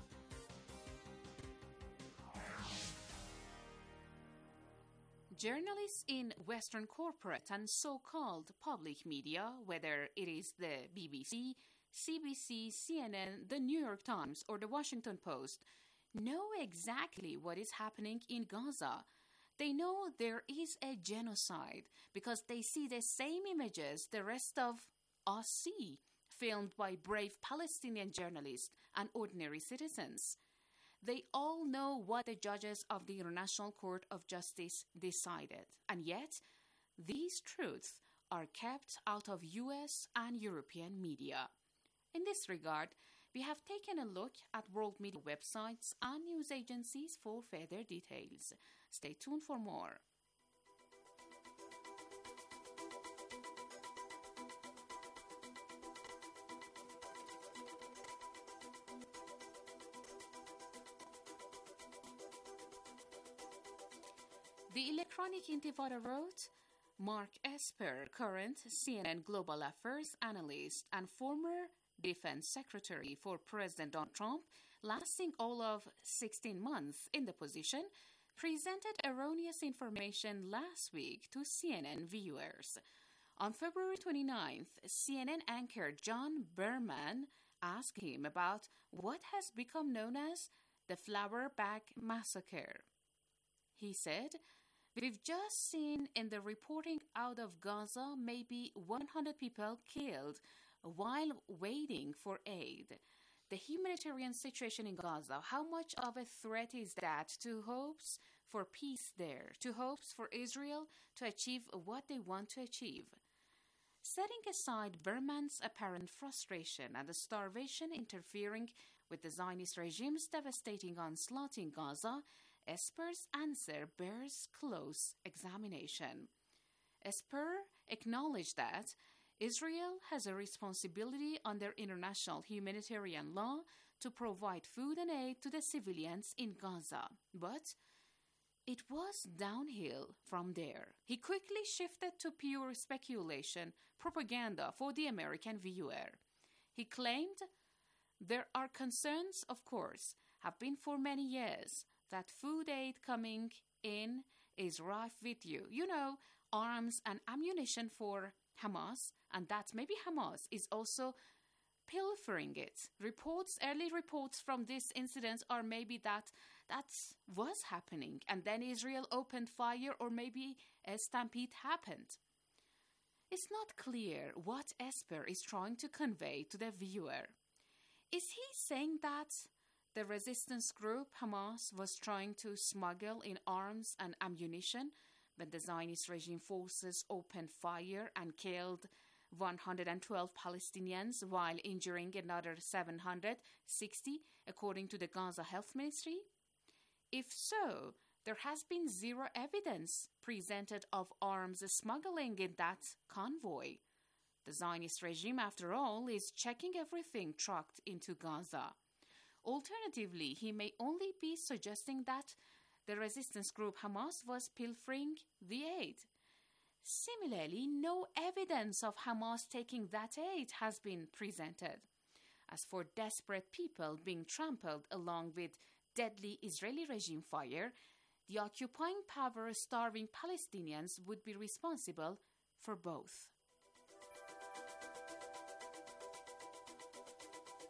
S3: Journalists in Western corporate and so-called public media, whether it is the B B C, C B C, C N N, the New York Times, or the Washington Post, know exactly what is happening in Gaza. They know there is a genocide because they see the same images the rest of us see, filmed by brave Palestinian journalists and ordinary citizens. They all know what the judges of the International Court of Justice decided, and yet these truths are kept out of U S and European media. In this regard, we have taken a look at world media websites and news agencies for further details. Stay tuned for more. The Electronic Intifada wrote, Mark Esper, current C N N Global Affairs analyst and former Defense Secretary for President Donald Trump, lasting all of sixteen months in the position, presented erroneous information last week to C N N viewers. On February twenty-ninth, C N N anchor John Berman asked him about what has become known as the Flour Bag Massacre. He said, "We've just seen in the reporting out of Gaza maybe one hundred people killed while waiting for aid. The humanitarian situation in Gaza, how much of a threat is that to hopes for peace there, to hopes for Israel to achieve what they want to achieve?" Setting aside Berman's apparent frustration and the starvation interfering with the Zionist regime's devastating onslaught in Gaza, Esper's answer bears close examination. Esper acknowledged that Israel has a responsibility under international humanitarian law to provide food and aid to the civilians in Gaza, but it was downhill from there. He quickly shifted to pure speculation, propaganda for the American viewer. He claimed, "There are concerns, of course, have been for many years, that food aid coming in is rife with you. You know, arms and ammunition for Hamas, and that maybe Hamas is also pilfering it. Reports, early reports from this incident are maybe that that was happening, and then Israel opened fire, or maybe a stampede happened." It's not clear what Esper is trying to convey to the viewer. Is he saying that the resistance group Hamas was trying to smuggle in arms and ammunition when the Zionist regime forces opened fire and killed one hundred twelve Palestinians while injuring another seven hundred sixty, according to the Gaza Health Ministry? If so, there has been zero evidence presented of arms smuggling in that convoy. The Zionist regime, after all, is checking everything trucked into Gaza. Alternatively, he may only be suggesting that the resistance group Hamas was pilfering the aid. Similarly, no evidence of Hamas taking that aid has been presented. As for desperate people being trampled along with deadly Israeli regime fire, the occupying power starving Palestinians would be responsible for both.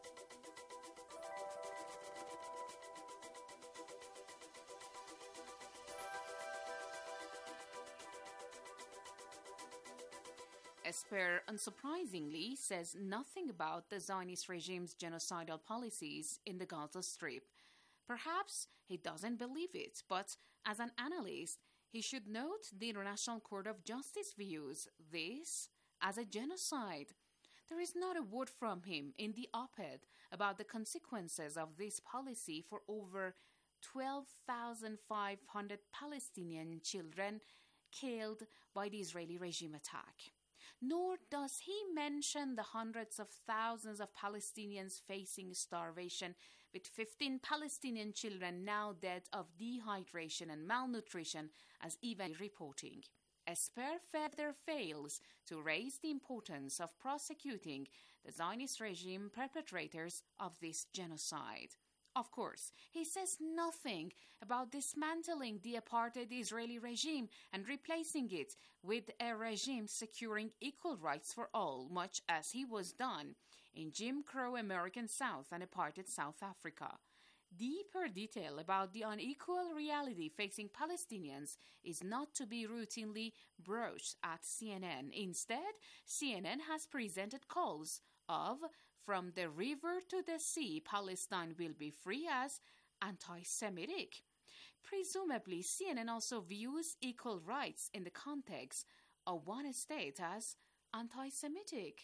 S3: Esper, unsurprisingly, says nothing about the Zionist regime's genocidal policies in the Gaza Strip. Perhaps he doesn't believe it, but as an analyst, he should note the International Court of Justice views this as a genocide. There is not a word from him in the op-ed about the consequences of this policy for over twelve thousand five hundred Palestinian children killed by the Israeli regime attack. Nor does he mention the hundreds of thousands of Palestinians facing starvation, with fifteen Palestinian children now dead of dehydration and malnutrition, as even reporting. Esper further fails to raise the importance of prosecuting the Zionist regime perpetrators of this genocide. Of course, he says nothing about dismantling the apartheid Israeli regime and replacing it with a regime securing equal rights for all, much as he was done in Jim Crow American South and apartheid South Africa. Deeper detail about the unequal reality facing Palestinians is not to be routinely broached at C N N. Instead, C N N has presented calls of "From the river to the sea, Palestine will be free" as anti-Semitic. Presumably, C N N also views equal rights in the context of one state as anti-Semitic.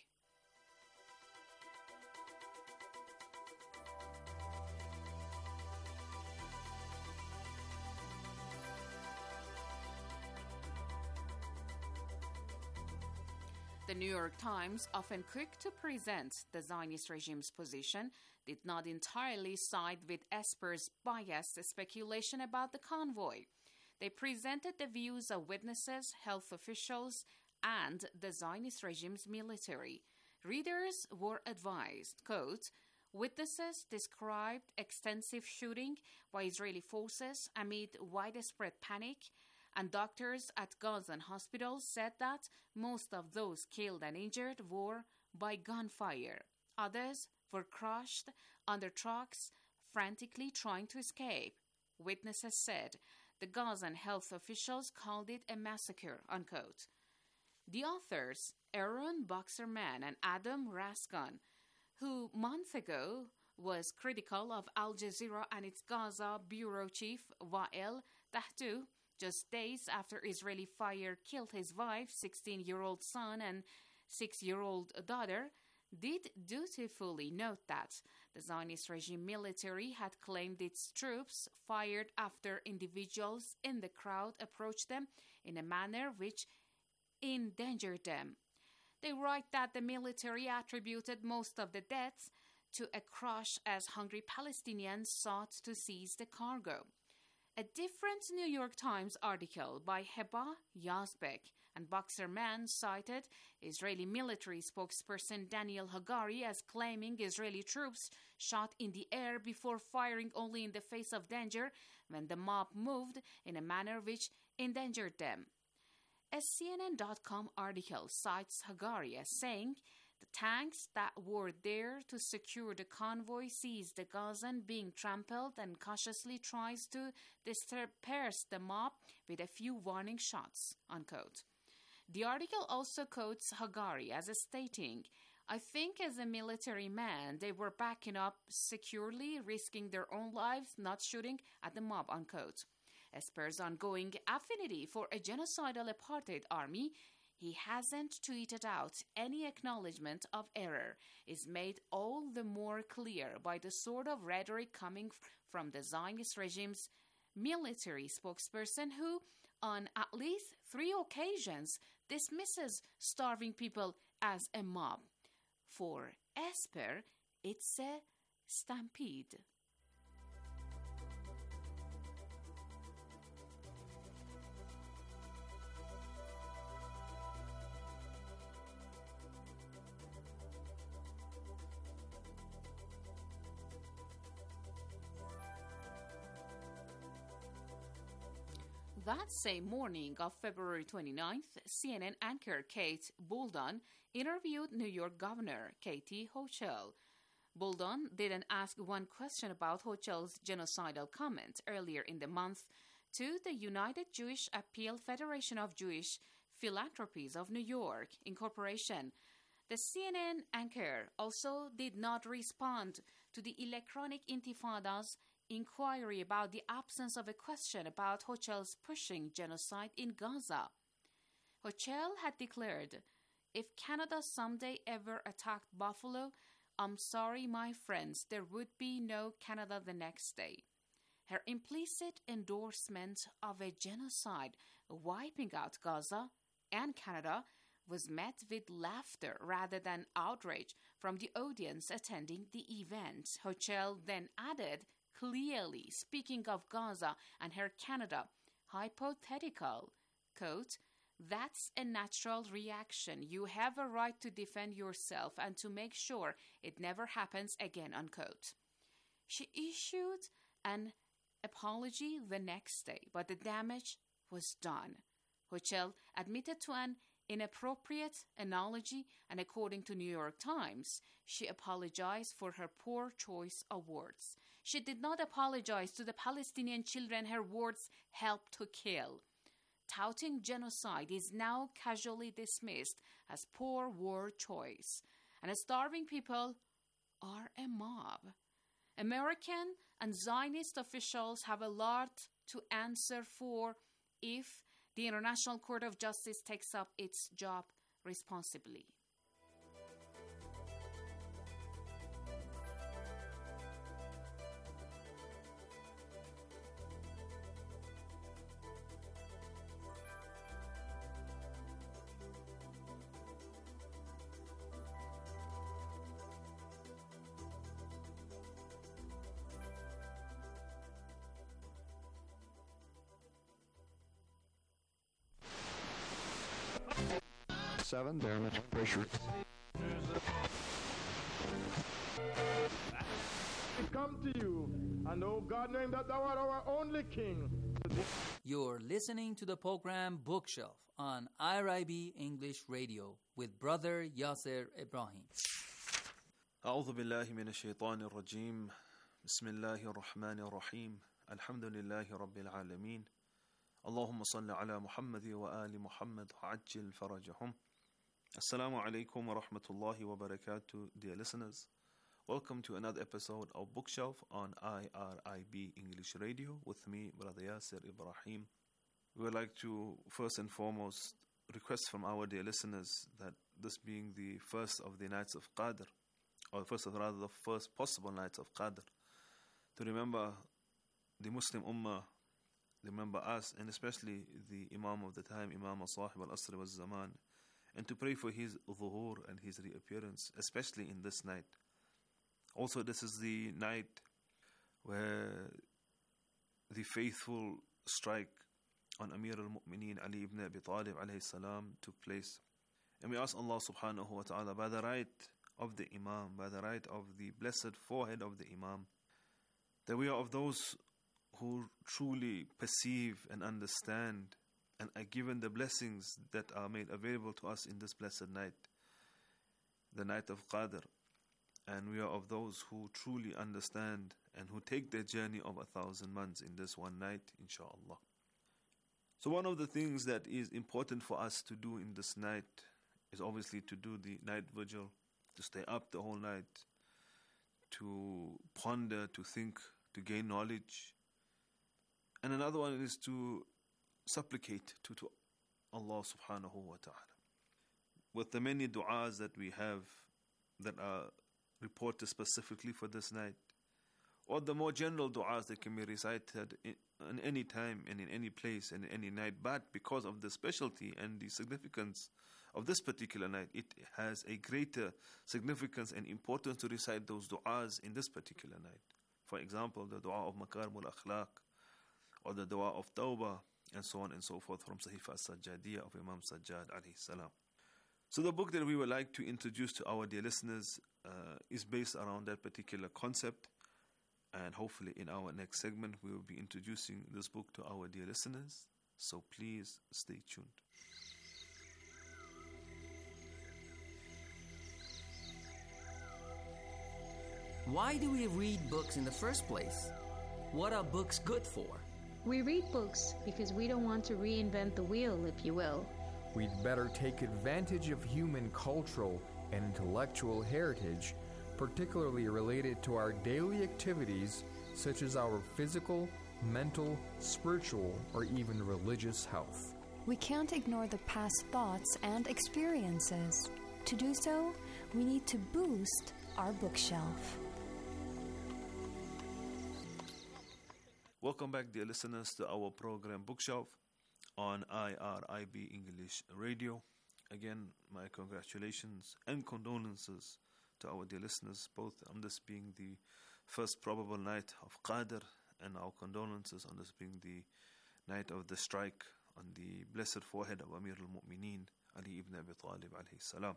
S3: The New York Times, often quick to present the Zionist regime's position, did not entirely side with Esper's biased speculation about the convoy. They presented the views of witnesses, health officials, and the Zionist regime's military. Readers were advised, quote, "Witnesses described extensive shooting by Israeli forces amid widespread panic, and doctors at Gazan hospitals said that most of those killed and injured were by gunfire. Others were crushed under trucks, frantically trying to escape." Witnesses said the Gazan health officials called it a massacre, unquote. The authors, Aaron Boxerman and Adam Raskin, who months ago was critical of Al Jazeera and its Gaza bureau chief Wael Tahtou, just days after Israeli fire killed his wife, sixteen-year-old son, and six-year-old daughter, did dutifully note that the Zionist regime military had claimed its troops fired after individuals in the crowd approached them in a manner which endangered them. They write that the military attributed most of the deaths to a crush as hungry Palestinians sought to seize the cargo. A different New York Times article by Heba Yazbek and Boxerman cited Israeli military spokesperson Daniel Hagari as claiming Israeli troops shot in the air before firing only in the face of danger when the mob moved in a manner which endangered them. A C N N dot com article cites Hagari as saying the tanks that were there to secure the convoy sees the Gazan being trampled and cautiously tries to disperse the mob with a few warning shots, unquote. The article also quotes Hagari as stating, "I think as a military man, they were backing up securely, risking their own lives, not shooting at the mob," unquote. Esper's ongoing affinity for a genocidal apartheid army, he hasn't tweeted out any acknowledgement of error, is made all the more clear by the sort of rhetoric coming from the Zionist regime's military spokesperson who, on at least three occasions, dismisses starving people as a mob. For Esper, it's a stampede. That same morning of February twenty-ninth, C N N anchor Kate Bolden interviewed New York Governor Katie Hochul. Bolden didn't ask one question about Hochul's genocidal comment earlier in the month to the United Jewish Appeal Federation of Jewish Philanthropies of New York Incorporation. The C N N anchor also did not respond to the Electronic Intifada's inquiry about the absence of a question about Hochel's pushing genocide in Gaza. Hochel had declared, "If Canada someday ever attacked Buffalo, I'm sorry, my friends, there would be no Canada the next day." Her implicit endorsement of a genocide wiping out Gaza and Canada was met with laughter rather than outrage from the audience attending the event. Hochel then added, clearly speaking of Gaza and her Canada, hypothetical, quote, "That's a natural reaction. You have a right to defend yourself and to make sure it never happens again," unquote. She issued an apology the next day, but the damage was done. Hochel admitted to an inappropriate analogy, and according to New York Times, she apologized for her poor choice of words. She did not apologize to the Palestinian children her words helped to kill. Touting genocide is now casually dismissed as poor word choice, and starving people are a mob. American and Zionist officials have a lot to answer for if the International Court of Justice takes up its job responsibly.
S13: Seven, barometric pressure.
S18: We come to you, and oh God, knowing that thou art our only King.
S19: You're listening to the program Bookshelf on I R I B English Radio with Brother Yasser Ibrahim.
S21: أعوذ بالله من الشيطان الرجيم بسم الله الرحمن الرحيم الحمد لله رب العالمين اللهم صل على محمد وآل محمد وعجل فرجهم. Assalamu alaikum wa rahmatullahi wa barakatuh, dear listeners. Welcome to another episode of Bookshelf on I R I B English Radio with me, Brother Yasser Ibrahim. We would like to first and foremost request from our dear listeners that this being the first of the nights of Qadr, or first of rather the first possible nights of Qadr, to remember the Muslim Ummah, remember us, and especially the Imam of the time, Imam Sahib al-Asr wal-Zaman, and to pray for his dhuhur and his reappearance, especially in this night. Also, this is the night where the faithful strike on Amir al-Mu'mineen Ali ibn Abi Talib alayhi salam took place. And we ask Allah subhanahu wa ta'ala, by the right of the Imam, by the right of the blessed forehead of the Imam, that we are of those who truly perceive and understand and are given the blessings that are made available to us in this blessed night, the night of Qadr. And we are of those who truly understand and who take their journey of a thousand months in this one night, inshaAllah. So one of the things that is important for us to do in this night is obviously to do the night vigil, to stay up the whole night, to ponder, to think, to gain knowledge. And another one is to supplicate to, to Allah subhanahu wa ta'ala. With the many du'as that we have that are reported specifically for this night, or the more general du'as that can be recited in, in any time and in any place and in any night, but because of the specialty and the significance of this particular night, it has a greater significance and importance to recite those du'as in this particular night. For example, the du'a of Makarimul Akhlaq, or the dua of Tawbah, and so on and so forth from Sahifa al-Sajjadiyya of Imam Sajjad alayhi salam. So the book that we would like to introduce to our dear listeners uh, is based around that particular concept, and hopefully in our next segment we will be introducing this book to our dear listeners, so please stay tuned.
S19: Why do we read books in the first place? What are books good for?
S22: We read books because we don't want to reinvent the wheel, if you will.
S4: we'd better take advantage of human cultural and intellectual heritage, particularly related to our daily activities such as our physical, mental, spiritual, or even religious health.
S6: We can't ignore the past thoughts and experiences. To do so, we need to boost our bookshelf.
S21: Welcome back, dear listeners, to our program Bookshelf on I R I B English Radio. Again, my congratulations and condolences to our dear listeners, both on this being the first probable night of Qadr, and our condolences on this being the night of the strike on the blessed forehead of Amir al-Mu'mineen, Ali ibn Abi Talib alayhi salam.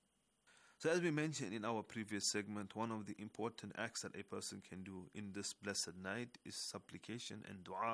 S21: So as we mentioned in our previous segment, one of the important acts that a person can do in this blessed night is supplication and dua,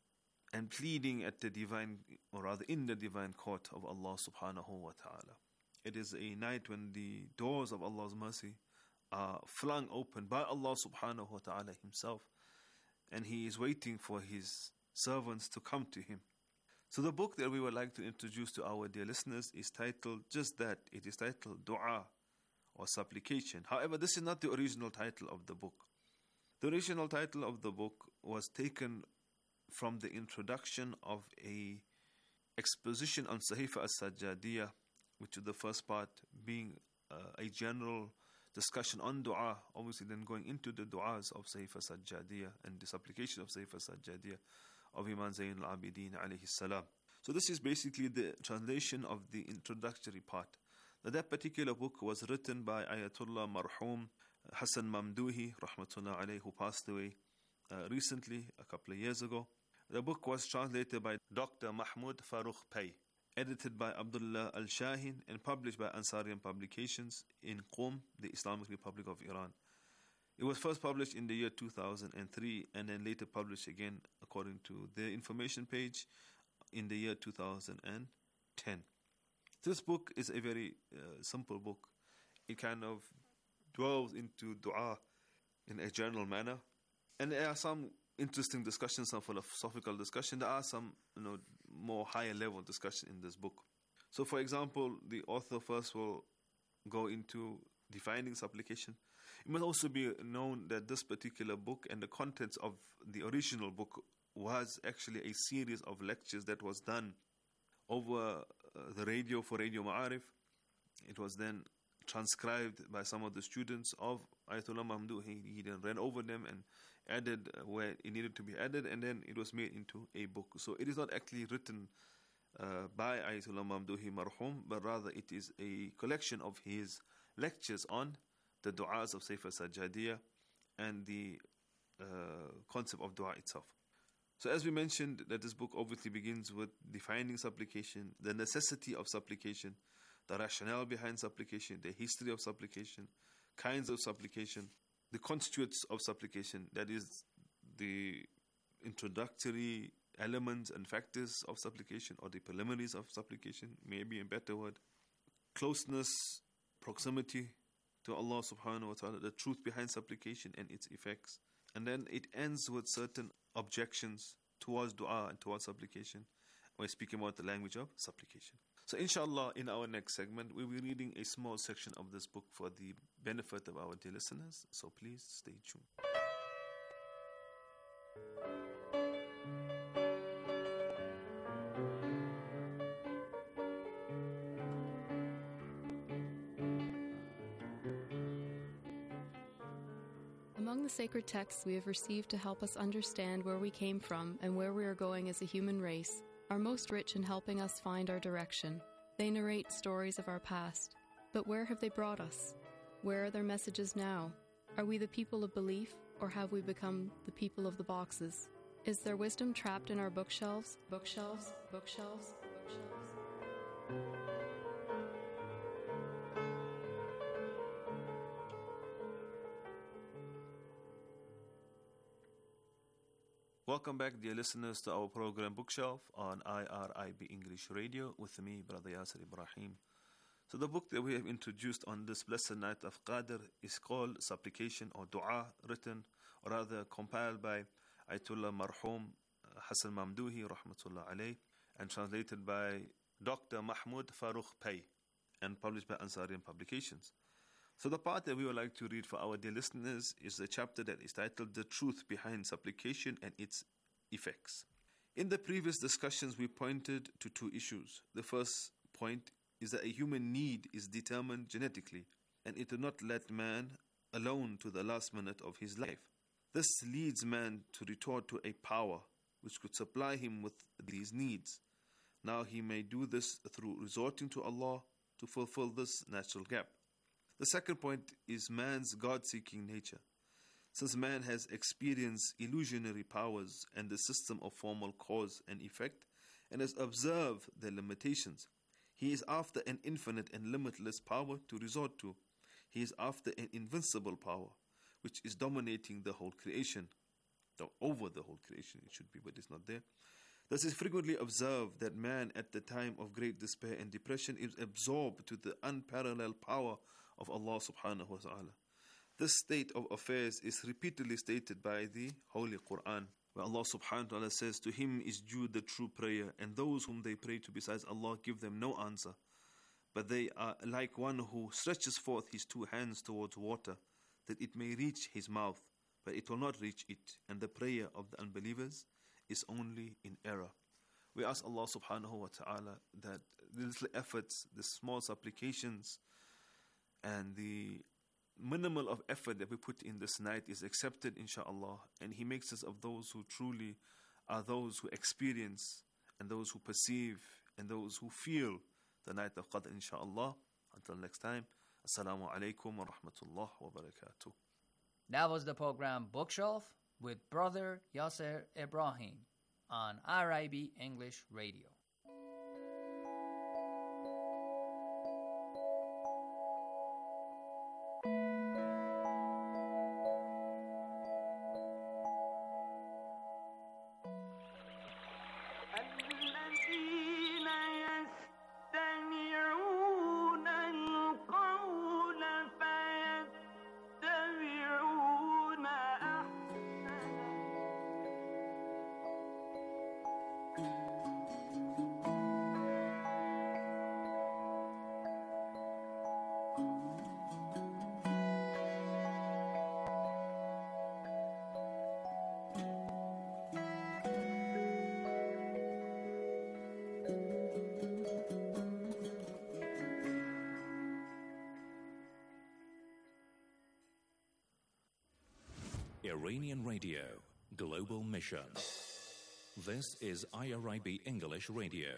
S21: and pleading at the divine, or rather in the divine court of Allah subhanahu wa ta'ala. It is a night when the doors of Allah's mercy are flung open by Allah subhanahu wa ta'ala himself, and He is waiting for His servants to come to Him. So the book that we would like to introduce to our dear listeners is titled just that. It is titled Dua, or Supplication. However, this is not the original title of the book. The original title of the book was taken from the introduction of a exposition on Sahifa as-Sajjadiyah, which is the first part being uh, a general discussion on dua, obviously then going into the du'as of Sahifa as-Sajjadiyah and the supplication of Sahifa as-Sajjadiyah of Imam Zayn al-Abidin alayhi salam. So this is basically the translation of the introductory part. Now, that particular book was written by Ayatollah Marhum Hassan Mamdouhi rahmatullah alayhi, who passed away uh, recently, a couple of years ago. The book was translated by Doctor Mahmoud Farooq Pay, edited by Abdullah Al-Shahin, and published by Ansarian Publications in Qom, the Islamic Republic of Iran. It was first published in the year two thousand three, and then later published again, according to the information page, in the year two thousand ten. This book is a very uh, simple book. It kind of dwells into dua in a general manner, and there are some interesting discussions, some philosophical discussion. There are some, you know, more higher level discussion in this book. So, for example, the author first will go into defining supplication. It must also be known that this particular book and the contents of the original book was actually a series of lectures that was done over uh, the radio for Radio Ma'arif. It was then transcribed by some of the students of Ayatollah Mamdouh. He, he then ran over them and added where it needed to be added, and then it was made into a book. So it is not actually written uh, by Ayatollah Mamdouhi Marhum, but rather it is a collection of his lectures on the du'as of Sahifa as-Sajjadiyah and the uh, concept of dua itself. So as we mentioned, that this book obviously begins with defining supplication, the necessity of supplication, the rationale behind supplication, the history of supplication, kinds of supplication, the constituents of supplication, that is the introductory elements and factors of supplication, or the preliminaries of supplication, maybe a better word, closeness, proximity to Allah subhanahu wa ta'ala, the truth behind supplication and its effects. And then it ends with certain objections towards dua and towards supplication. We're speaking about the language of supplication. So inshallah, in our next segment, we'll be reading a small section of this book for the benefit of our dear listeners. So please stay tuned.
S7: Among the sacred texts we have received to help us understand where we came from and where we are going as a human race are most rich in helping us find our direction. They narrate stories of our past. But where have they brought us? Where are their messages now? Are we the people of belief, or have we become the people of the boxes? Is there wisdom trapped in our bookshelves? Bookshelves? Bookshelves? Bookshelves?
S21: Welcome back, dear listeners, to our program Bookshelf on I R I B English Radio with me, Brother Yasser Ibrahim. So the book that we have introduced on this blessed night of Qadr is called Supplication, or Dua, written, or rather compiled by Ayatollah Marhum Hassan Mamdouhi rahmatullah alayh, and translated by Doctor Mahmoud Farooq Pay, and published by Ansarian Publications. So the part that we would like to read for our dear listeners is the chapter that is titled The Truth Behind Supplication and Its Effects. In the previous discussions, we pointed to two issues. The first point is that a human need is determined genetically, and it will not let man alone to the last minute of his life. This leads man to retort to a power which could supply him with these needs. Now he may do this through resorting to Allah to fulfill this natural gap. The second point is man's God-seeking nature. Since man has experienced illusionary powers and the system of formal cause and effect, and has observed their limitations, he is after an infinite and limitless power to resort to. He is after an invincible power, which is dominating the whole creation. Or over the whole creation, it should be, but it's not there. Thus, it is frequently observed that man at the time of great despair and depression is absorbed to the unparalleled power of Allah subhanahu wa ta'ala. This state of affairs is repeatedly stated by the Holy Quran, where Allah subhanahu wa ta'ala says, "To him is due the true prayer, and those whom they pray to besides Allah give them no answer. But they are like one who stretches forth his two hands towards water, that it may reach his mouth, but it will not reach it, and the prayer of the unbelievers is only in error." We ask Allah subhanahu wa ta'ala that the little efforts, the small supplications, and the minimal of effort that we put in this night is accepted, inshaAllah, and He makes us of those who truly are those who experience, and those who perceive, and those who feel the night of Qadr, inshaAllah. Until next time, Assalamu alaikum wa rahmatullah wa barakatuh.
S19: That was the program Bookshelf with Brother Yasser Ibrahim on R I B English Radio.
S1: Iranian Radio, Global Mission. This is I R I B English Radio.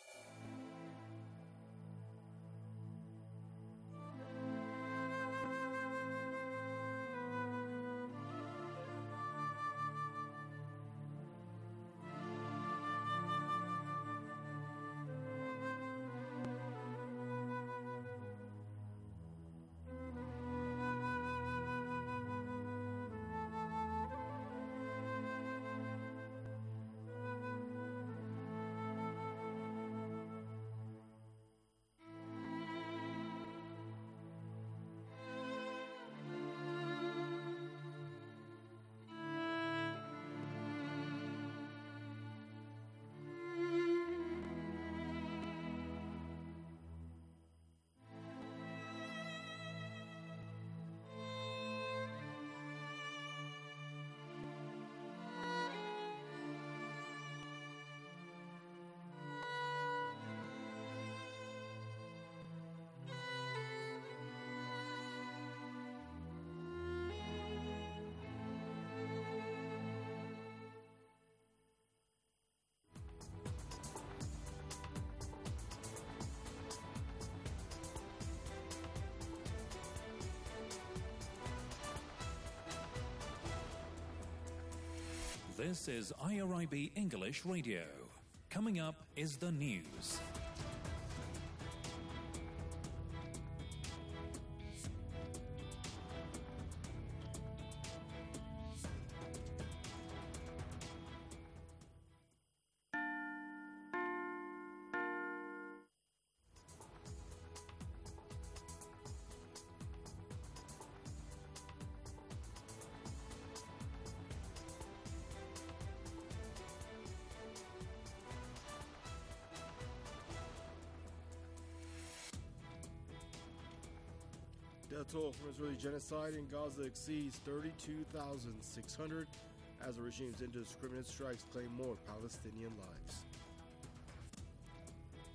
S1: This is I R I B English Radio. Coming up is the news.
S18: The toll from Israeli genocide in Gaza exceeds thirty-two thousand six hundred as the regime's indiscriminate strikes claim more Palestinian lives.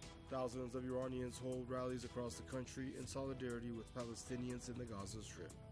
S18: Thousands of Iranians hold rallies across the country in solidarity with Palestinians in the Gaza Strip.